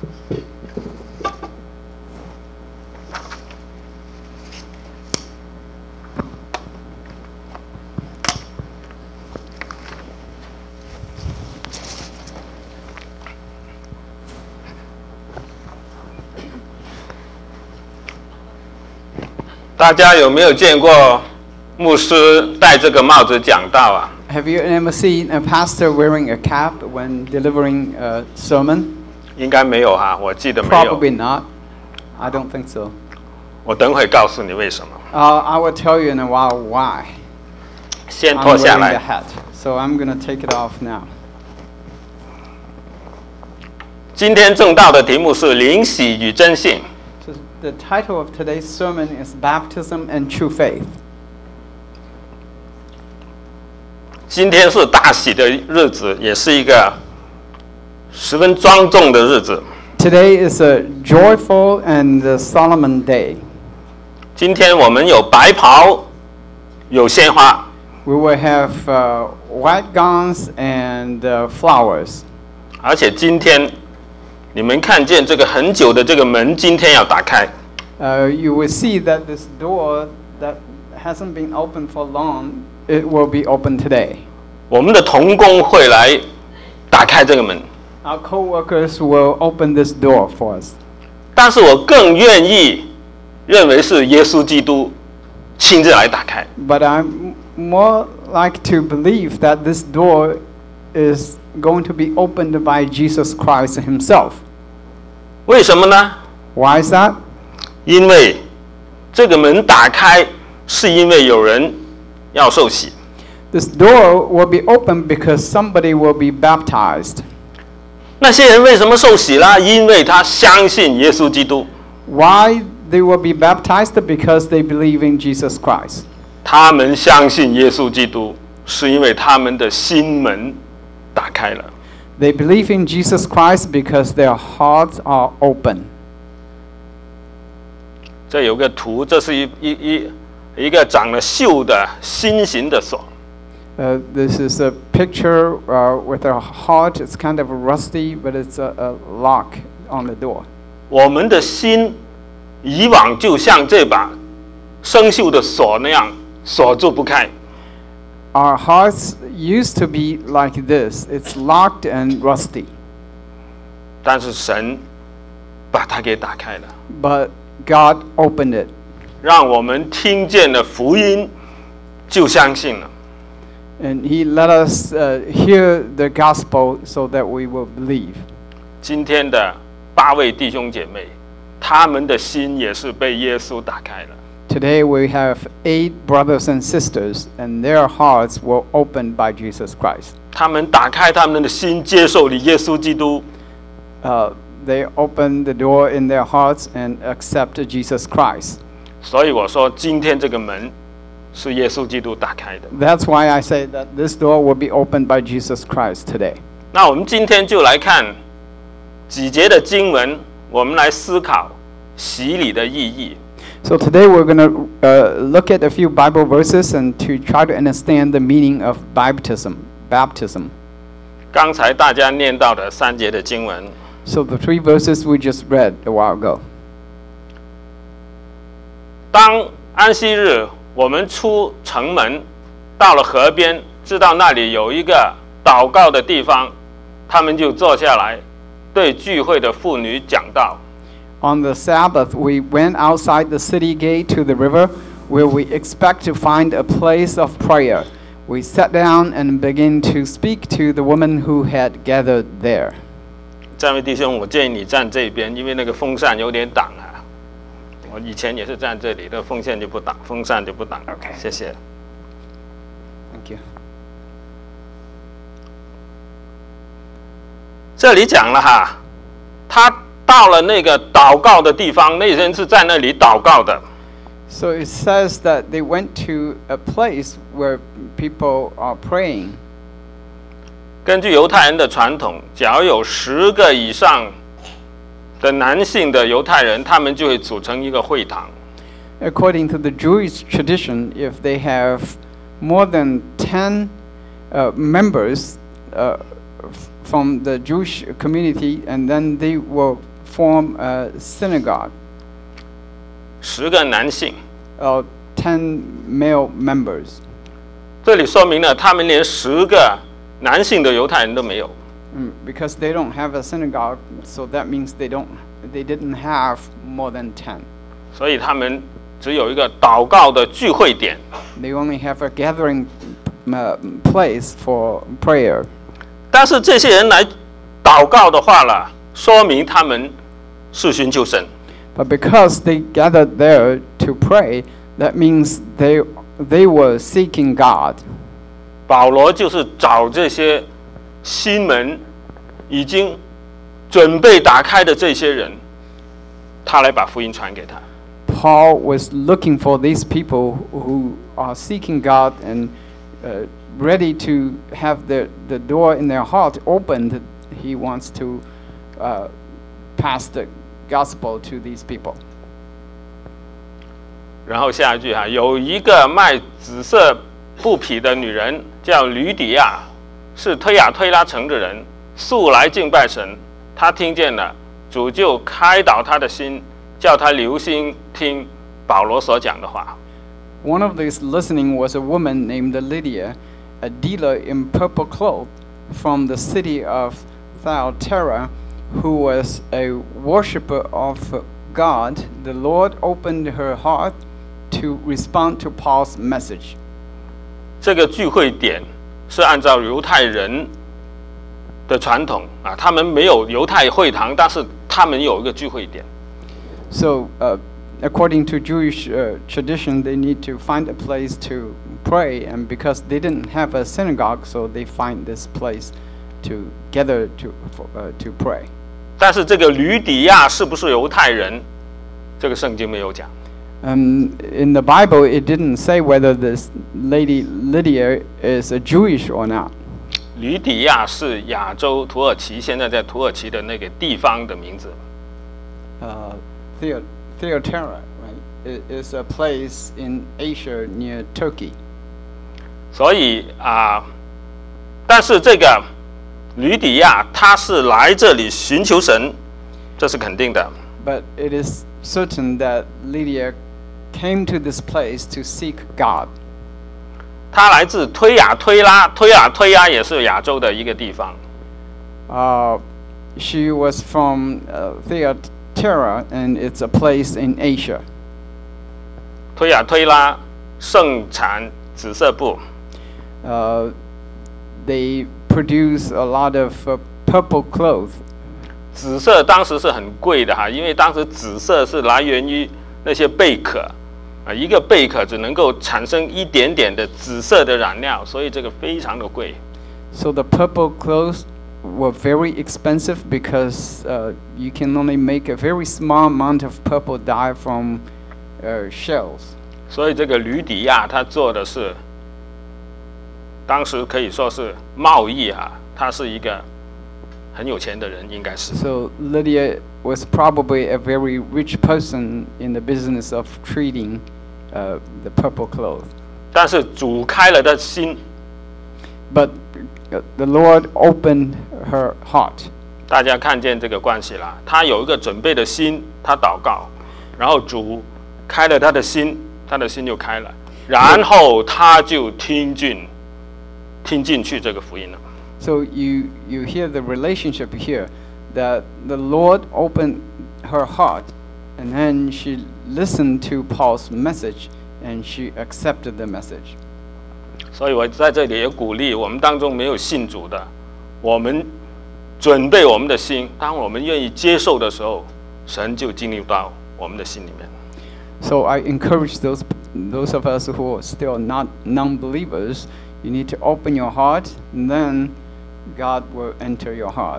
大家有没有见过牧师戴这个帽子讲道啊？ Have you ever seen a pastor wearing a cap when delivering a sermon? 应该没有哈，我记得没有。 Probably not. I don't think so. 我等会告诉你为什么。 I will tell you in a while why 先 I'm 脱下 wearing the 来。 hat. So I'm going to take it off now. 今天正道的题目是灵洗与真信。 So the title of today's sermon is Baptism and True Faith. 今天是大喜的日子，也是一个十分庄重的日子。 Today is a joyful and solemn day. 今天我们有白袍，有鲜花。 We will have white gowns and flowers. 而且今天你们看见这个很久的这个门，今天要打开。 You will see that this door that hasn't been opened for long, it will be open today. 我们的同工会来打开这个门， Our co-workers will open this door for us. 但是我更愿意认为是耶稣基督亲自来打开。 But I'm more like to believe that this door is going to be opened by Jesus Christ himself. 为什么呢？ Why is that? 因为这个门打开，是因为有人要受洗。 This door will be opened because somebody will be baptized. 那些人为什么受洗啦？因为他相信耶稣基督。 Why they will be baptized? Because they believe in Jesus Christ. 他们相信耶稣基督，是因为他们的心门打开了。 They believe in Jesus Christ because their hearts are open. 这有个图，这是一个长了锈的心形的锁。 This is a picture with a heart. It's kind of rusty, but it's a lock on the door. 我们的心以往就像这把生锈的锁那样锁住不开。 Our hearts used to be like this. It's locked and rusty. 但是神把它给打开了， But God opened it. 让我们听见了福音，就相信了。 And He let us hear the gospel so that we will believe. 今天的8位弟兄姐妹，他们的心也是被耶稣打开了。 Today we have 8 brothers and sisters, and their hearts were opened by Jesus Christ. 他们打开他们的心，接受了耶稣基督。 They opened the door in their hearts and accepted Jesus Christ. 所以我说，今天这个门是耶稣基督打开的。 That's why I say that this door will be opened by Jesus Christ today. 那我们今天就来看几节的经文，我们来思考洗礼的意义。 So today we're going to look at a few Bible verses and to try to understand the meaning of baptism. 刚才大家念到的3节的经文， So the 3 verses we just read a while ago. 当安息日我们出城门，到了河边，知道那里有一个祷告的地方，他们就坐下来，对聚会的妇女讲道。 On the Sabbath, we went outside the city gate to the river where we expect to find a place of prayer. We sat down and began to speak to the women who had gathered there. 这位弟兄，我建议你站这边，因为那个风扇有点挡啊。我以前也是站这里，那风扇就不挡，风扇就不挡。 OK 谢谢。 Thank you. 这里讲了哈，他到了那个祷告的地方，那人是在那里祷告的。 So it says that they went to a place where people are praying. 根据犹太人的传统，假如有10个以上的男性的犹太人，他们就会组成一个会堂。 According to the Jewish tradition, if they have more than 10 members from the Jewish community, and then they will form a synagogue. 10个男性， 10 male members. 这里说明了他们连10个男性的犹太人都没有。 Because they don't have a synagogue, so that means they didn't have more than 10. 所以他们只有一个祷告的聚会点。 They only have a gathering place for prayer. 但是这些人来祷告的话呢，说明他们是寻求神。 But because they gathered there to pray, that means they were seeking God. 保罗就是找这些心门已经准备打开的这些人，他来把福音传给他。 Paul was looking for these people who are seeking God and ready to have the door in their heart opened. He wants to pass the gospel to these people. 然后下一句哈，有一个卖紫色布匹的女人叫吕底亚，是推雅推拉城的人，素来敬拜神。她听见了，主就开导她的心，叫她留心听保罗所讲的话。 One of these listening was a woman named Lydia, a dealer in purple cloth from the city of Thyatira, who was a worshiper of God. The Lord opened her heart to respond to Paul's message. 这个聚会点是按照犹太人的传统啊，他们没有犹太会堂，但是他们有一个聚会点。 So, according to Jewish tradition, they need to find a place to pray, and because they didn't have a synagogue, so they find this place to gather to pray. 但是这个吕底亚是不是犹太人？这个圣经没有讲。 In the Bible, it didn't say whether this lady Lydia is a Jewish or not. 吕底亚是亚洲土耳其，现在在土耳其的那个地方的名字。 Thyatira, right? It is a place in Asia near Turkey. 所以但是这个吕底亚他是来这里寻求神，这是肯定的。 But it is certain that Lydia came to this place to seek God. 他来自推雅推拉，推拉也是亚洲的一个地方。 She was from Thyatira, and it's a place in Asia. 推雅推拉盛产紫色布， They produce a lot of purple cloth. 紫色当时是很贵的哈，因为当时紫色是来源于那些贝壳一个贝壳只能够产生一点点的紫色的染料，所以这个非常的贵。 So the purple clothes were very expensive because you can only make a very small amount of purple dye from shells. 所以这个吕底亚他做的是，当时可以说是贸易他是一个很有钱的人，应该是。 So Lydia was probably a very rich person in the business of trading the purple cloth. 但是主开了他心， But the Lord opened her heart. 大家看见这个关系啦。他有一个准备的心，他祷告，然后主开了他的心，他的心就开了，然后他就听进去这个福音了。 So you hear the relationship here, that the Lord opened her heart, and then she listened to Paul's message, and she accepted the message. 所以我在这里也鼓励我们当中没有信主的，我们准备我们的心，当我们愿意接受的时候，神就进入到我们的心里面。 So I encourage those of us who are still not non-believers, you need to open your heart, and then God will enter your heart.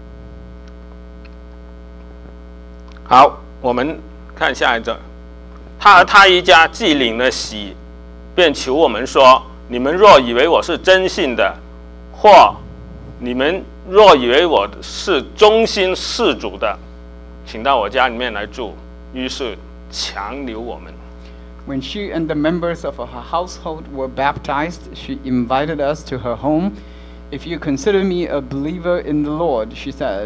好，我们看下一章。他和他一家既领了喜，便求我们说：你们若以为我是真信的，或你们若以为我是忠心事主的，请到我家里面来住。于是强留我们。 When she and the members of her household were baptized, she invited us to her home. If you consider me a believer in the Lord, she said,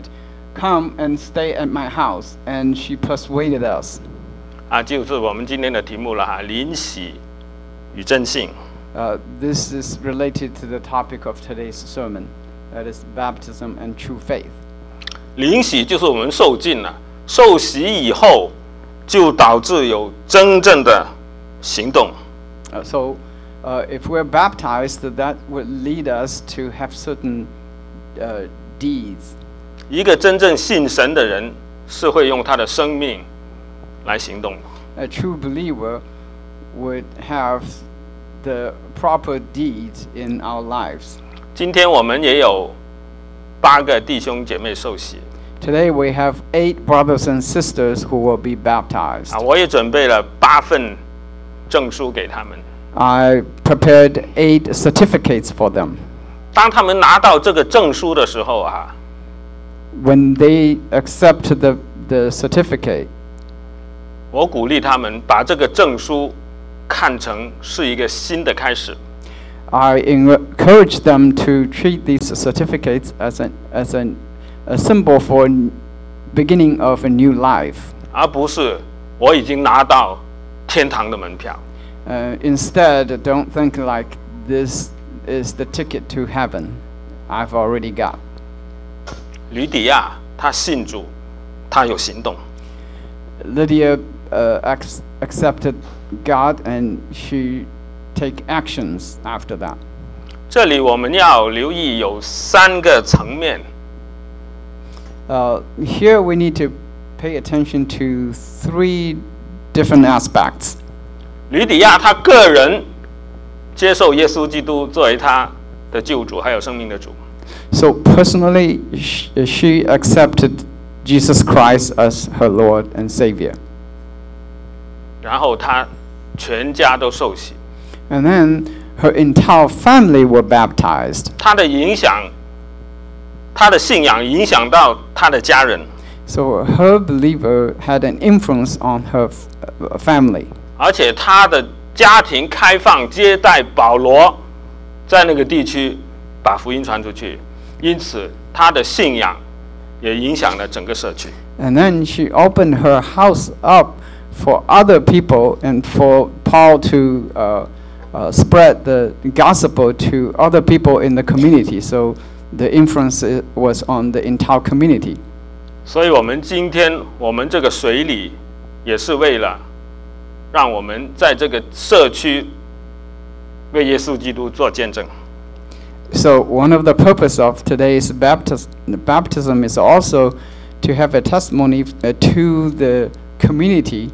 come and stay at my house, and she persuaded us. 就是我们今天的题目了哈，灵洗与真信。 This is related to the topic of today's sermon, that is baptism and true faith. 灵洗就是我们受浸了，受洗以后就导致有真正的行动。 So if we're baptized, that would lead us to have certain deeds. 一个真正信神的人是会用他的生命来行动的。 A true believer would have the proper deeds in our lives. 今天我们也有8个弟兄姐妹受洗。 Today we have 8 brothers and sisters who will be baptized. 我也准备了8份证书给他们。 I prepared 8 certificates for them. 当他们拿到这个证书的时候 When they accept the certificate, 我鼓励他们把这个证书看成是一个新的开始。 I encourage them to treat these certificates as a symbol for beginning of a new life. 而不是我已经拿到天堂的门票。 Instead, don't think like this is the ticket to heaven. I've already got. 吕底亚他信主，他有行动。 Lydia accepted God and she take actions after that. 这里我们要留意有3个层面。 Here we need to pay attention to 3 different aspects. 吕底亚他个人接受耶稣基督作为他的救主，还有生命的主。 So personally, she accepted Jesus Christ as her Lord and Savior. 然后他全家都受洗。 And then her entire family were baptized. 他的影响，他的信仰影响到他的家人。 So her believer had an influence on her family. 而且他的家庭开放接待保罗，在那个地区把福音传出去，因此他的信仰也影响了整个社区。 And then she opened her house up for other people and for Paul to spread the gospel to other people in the community. So the influence was on the entire community. 所以我们今天我们这个水礼也是为了让我们在这个社区为耶稣基督做见证。 So one of the purpose of today's baptism is also to have a testimony to the community.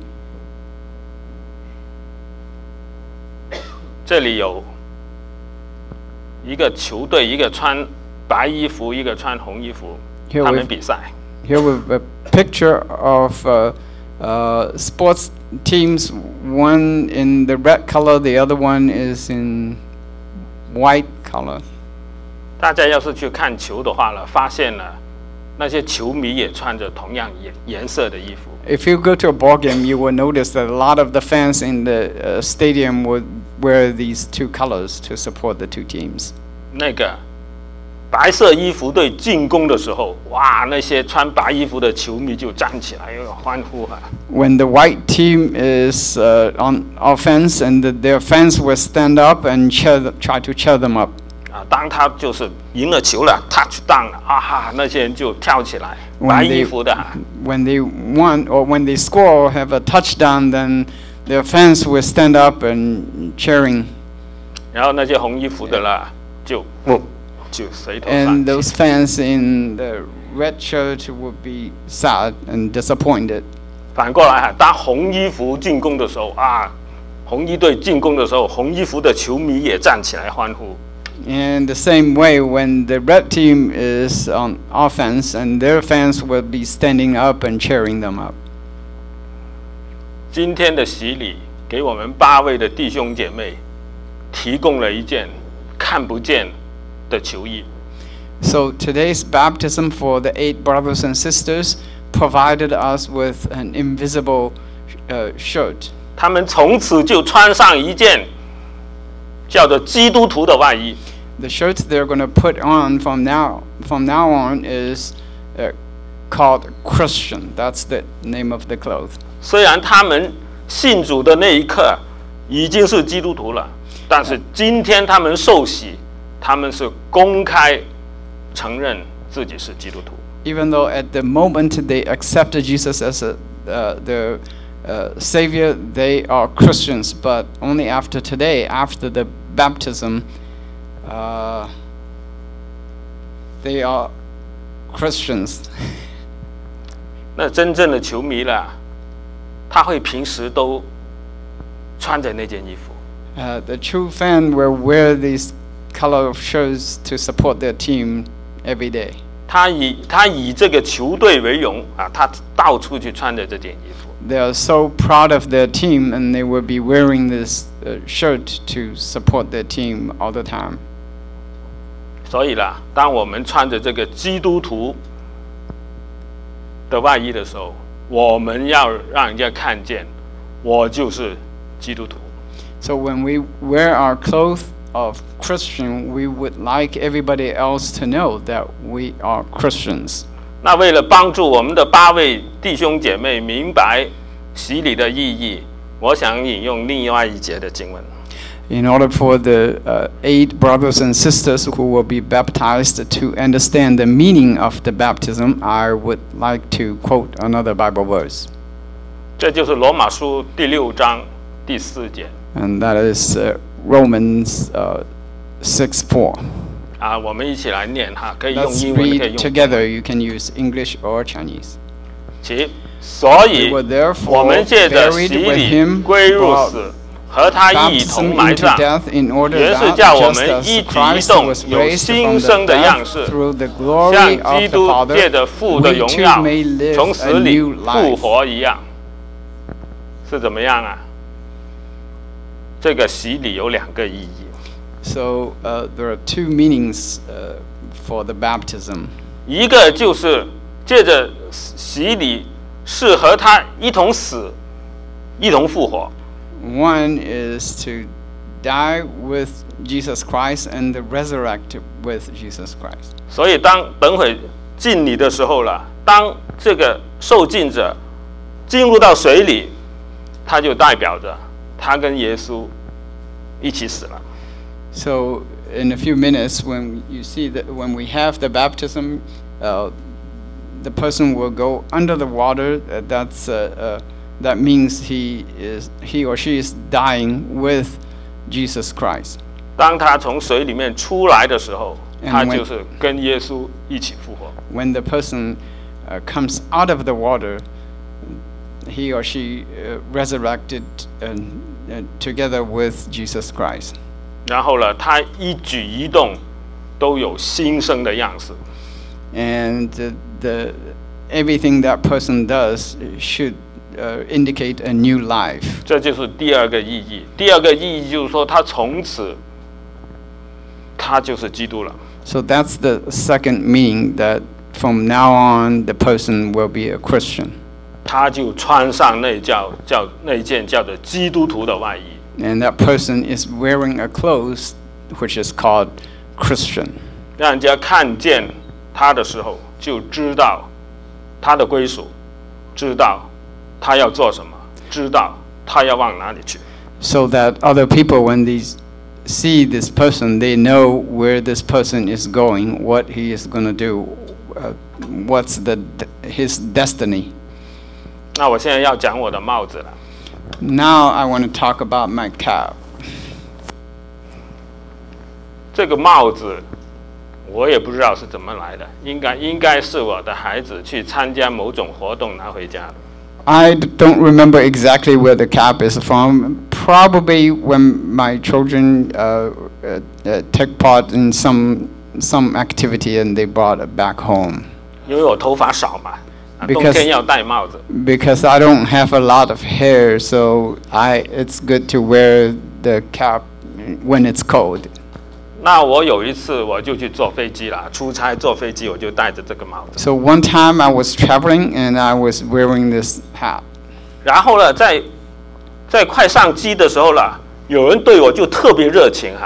这里有一个球队，一个穿白衣服，一个穿红衣服，他们比赛。 Here we have a picture of sports teams. One in the red color, the other one is in white color. 大家要是去看球的话了，发现了那些球迷也穿着同样颜色的衣服。 If you go to a ball game, you will notice that a lot of the fans in the stadium would wear these 2 colors to support the 2 teams. 那个白色衣服队进攻的时候，哇，那些穿白衣服的球迷就站起来欢呼啊。 When the white team is on offense, and their fans will stand up and try to cheer them up. 当他就是赢了球了 ，touchdown 了，那些人就跳起来，白衣服的。 When they won or when they score or have a touchdown, then their fans will stand up and cheering. 然后那些红衣服的啦，就随头散 And those fans in the red shirt would be sad and disappointed. 反过来当红衣服进攻的时候红衣队进攻的时候，红衣服的球迷也站起来欢呼。 In the same way, when the red team is on offense, and their fans will be standing up and cheering them up. 今天的洗礼给我们8位的弟兄姐妹提供了一件看不见的球衣。 So today's baptism for the 8 brothers and sisters provided us with an invisible shirt. 他们从此就穿上一件叫做基督徒的外衣。 The shirt they're going to put on from now on is called Christian. That's the name of the cloth. 虽然他们信主的那一刻已经是基督徒了，但是今天他们受洗，他们是公开承认自己是基督徒。 Even though at the moment they accepted Jesus as their Savior, they are Christians. But only after today, after the baptism, they are Christians. 那真正的球迷啦，他会平时都穿着那件衣服。 The true fan will wear these color of shirts to support their team every day. 他以这个球队为荣啊，他到处去穿着这件衣服。 They are so proud of their team, and they will be wearing this shirt to support their team all the time. 所以啦，当我们穿着这个基督徒的外衣的时候，我们要让人家看见，我就是基督徒。 So when we wear our clothes of Christian, we would like everybody else to know that we are Christians. 那为了帮助我们的8位弟兄姐妹明白洗礼的意义，我想引用另外一节的经文。 In order for the 8 brothers and sisters who will be baptized to understand the meaning of the baptism, I would like to quote another Bible verse. 这就是罗马书第6章第4节。 And that is Romans 6:4. 啊，我们一起来念哈，可以用 Let's 英文，可以 read 用 together. You can use English or Chinese. 其所以 We were therefore 我们借着 buried 洗 with 礼 him 归入 by 死，和他一 baptism 同埋 into 葬， death, in order 原是 that 叫我 just 们 as 一举一 Christ 动 was 有 raised 新 from 生 the 的样 death 式， through the 像 glory of 基 the 督 Father, 借着父的 we 荣 too 耀 may live 从死 a 里 new 复 life. 活一样，是怎么样啊？这个洗礼有2个意义。 So there are 2 meanings for the baptism. 一个就是借着洗礼是和他一同死，一同复活。 One is to die with Jesus Christ and resurrect with Jesus Christ. 所以等会敬礼的时候了，当这个受浸者进入到水里，他就代表着他跟耶稣一起死了。 So in a few minutes, when you see that when we have the baptism, the person will go under the water. That means he or she is dying with Jesus Christ. 当他从水里面出来的时候， And 他 when- 就是跟耶稣一起复活。 When the person comes out of the water, he or she resurrected together with Jesus Christ. 然后呢，他一举一动都有新生的样式。 And everything that person does should indicate a new life. 这就是第2个意义。第2个意义就是说，他从此他就是基督了。 So that's the second meaning, that from now on the person will be a Christian. 他就穿上那件叫做基督徒的外衣。 And that person is wearing a clothes which is called Christian. 让人家看见他的时候，就知道他的归属，知道他要做什么，知道他要往哪里去。 So that other people, when they see this person, they know where this person is going, what he is going to do, what's his destiny. 那我现在要讲我的帽子了。 Now I want to talk about my cap. 这个帽子我也不知道是怎么来的，应该是我的孩子去参加某种活动拿回家的。 I don't remember exactly where the cap is from. Probably when my children take part in some activity and they brought it back home. 因为我头发少嘛，冬 Because- 天要戴帽子。 Because I don't have a lot of hair, so it's good to wear the cap when it's cold. 那我有一次我就去坐飞机啦，出差坐飞机我就戴着这个帽子。 So one time I was traveling and I was wearing this hat. 然后呢，在快上机的时候啦，有人对我就特别热情哈。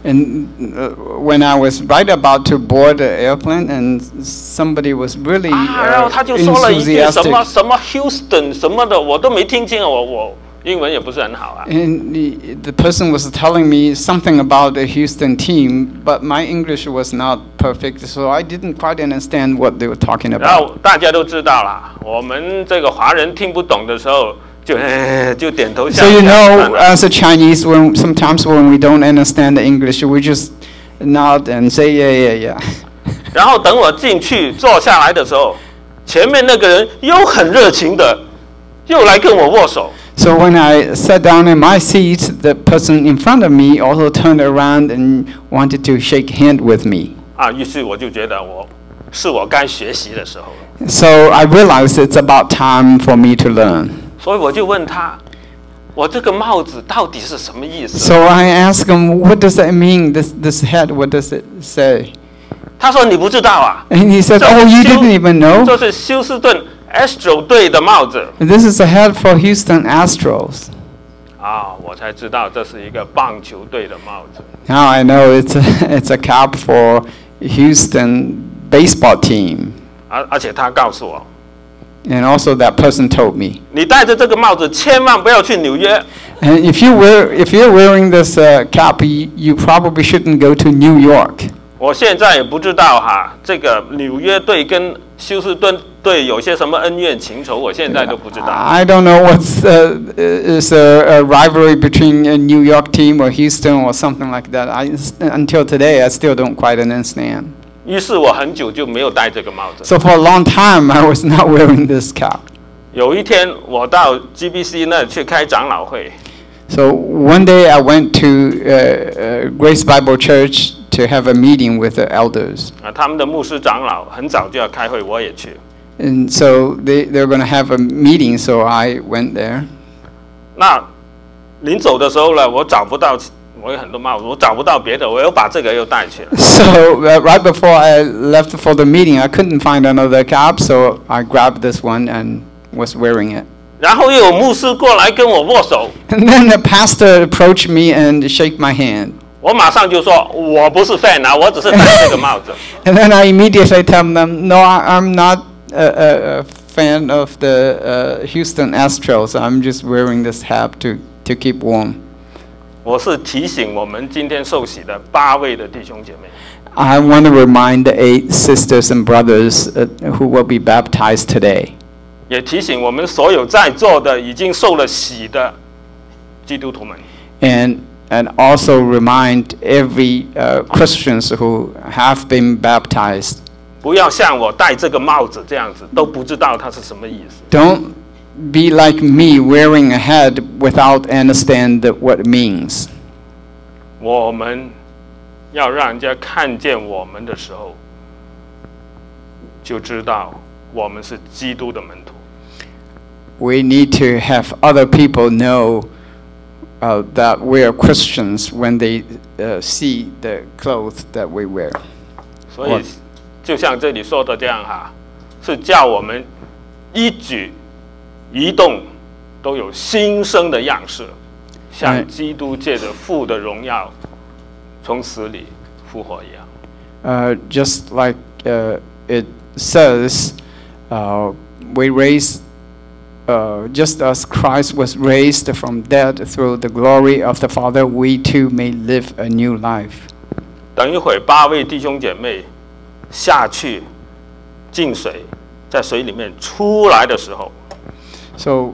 And when I was right about to board the airplane, and somebody was really 然后他就说了一句什 enthusiastic. 么什么 Houston 什么的，我都没听清，我英文也不是很好啊。 And the person was telling me something about the Houston team, but my English was not perfect, so I didn't quite understand what they were talking 然后 about. 大家都知道啦，我们这个华人听不懂的时候，就点头笑 So 一 you 下 know, as a Chinese, sometimes when we don't understand the English, we just nod and say yeah. 然后等我进去坐下来的时候，前面那个人又很热情的，又来跟我握手。 So when I sat down in my seat, the person in front of me also turned around and wanted to shake hand with me. 于是我就觉得是我该学习的时候了。 So I realized it's about time for me to learn. 所以我就问他，我这个帽子到底是什么意思？ So I asked him, what does that mean, this hat, what does it say? 他说你不知道啊。 And he said, oh, you didn't even know? 这是休斯顿 Astro 队的帽子。 This is a hat for Houston Astros. 我才知道这是一个棒球队的帽子。 Now I know it's a cap for Houston baseball team. 而且他告诉我， And also that person told me. 你戴着这个帽子千万不要去纽约。 And if you're wearing this cap, you probably shouldn't go to New York. 我现在也不知道这个纽约队跟休斯顿队有些什么恩怨情仇，我现在都不知道。 I don't know what's is a rivalry between a New York team or Houston or something like that. Until today, I still don't quite understand. 于是我很久就没有戴这个帽子。 So for a long time, I was not wearing this cap. 有一天我到 GBC 那去开长老会， So one day I went to Grace Bible Church to have a meeting with the elders. 他们的牧师长老很早就要开会，我也去。 And so they're going to have a meeting, so I went there. 那临走的时候呢，我找不到，我有很多帽子，我找不到别的，我又把这个又带去了。 So right before I left for the meeting, I couldn't find another cap, so I grabbed this one and was wearing it. 然后又有牧师过来跟我握手， And then the pastor approached me and shook my hand. 我马上就说我不是 fan 我只是戴这个帽子。 And then I immediately tell them, no, I'm not a fan of the Houston Astros. I'm just wearing this hat to keep warm. 我是提醒我们今天受洗的8位的弟兄姐妹， I want to remind the 8 sisters and brothers who will be baptized today. 也提醒我们所有在座的已经受了洗的基督徒们， And also remind every Christians who have been baptized. 不要像我戴这个帽子这样子，都不知道它是什么意思。 Don't be like me wearing a hat without understand what it means. 我们要让人家看见我们的时候，就知道我们是基督的门徒。 We need to have other people know that we are Christians when they see the clothes that we wear. 所以，就像这里说的这样是叫我们一举一动都有新生的样式，像基督借着父的荣耀从死里复活一样。 Just like it says, we raise. Just as Christ was raised from dead through the glory of the Father, we too may live a new life. 等一会8位弟兄姐妹下去进水，在水里面出来的时候， So,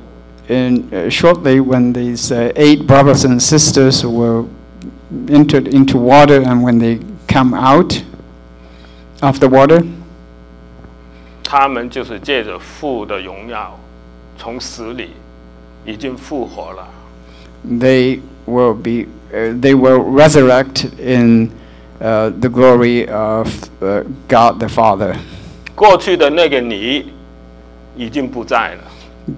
shortly when these 8 brothers and sisters were entered into water, and when they come out of the water, 他们就是借着父的荣耀，从死里已经复活了。 they will resurrect in the glory of God the Father. 过去的那个你已经不在了，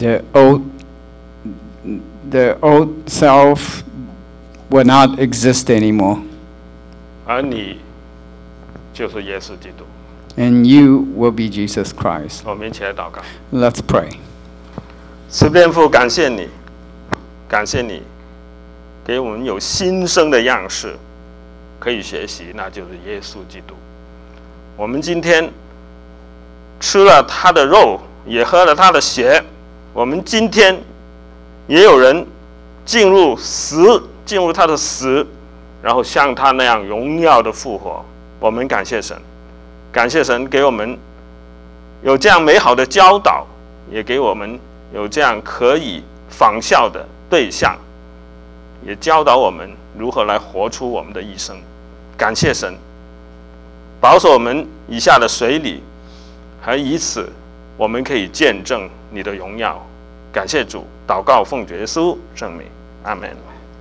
The old self will not exist anymore, 而你就是耶稣基督。 and you will be Jesus Christ. 我们一起来祷告。 Let's pray. 慈悲父，感谢你，感谢你，给我们有新生的样式， 可以学习，那就是耶稣基督。我们今天吃了他的肉，也喝了他的血，我们今天也有人进入他的死，然后像他那样荣耀的复活。我们感谢神，感谢神给我们有这样美好的教导，也给我们有这样可以仿效的对象，也教导我们如何来活出我们的一生。感谢神保守我们以下的水里，还以此我们可以见证你的荣耀。感谢主，祷告奉主耶稣圣名，阿们。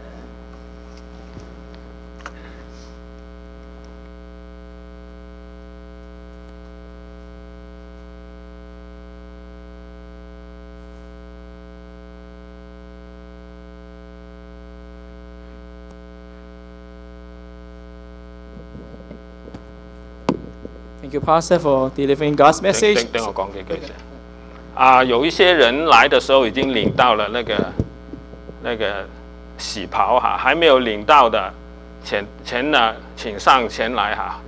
Thank you, Pastor, for delivering God's message. 等我讲几句先。有一些人来的时候已经领到了那个喜袍哈，还没有领到的，请上前来哈，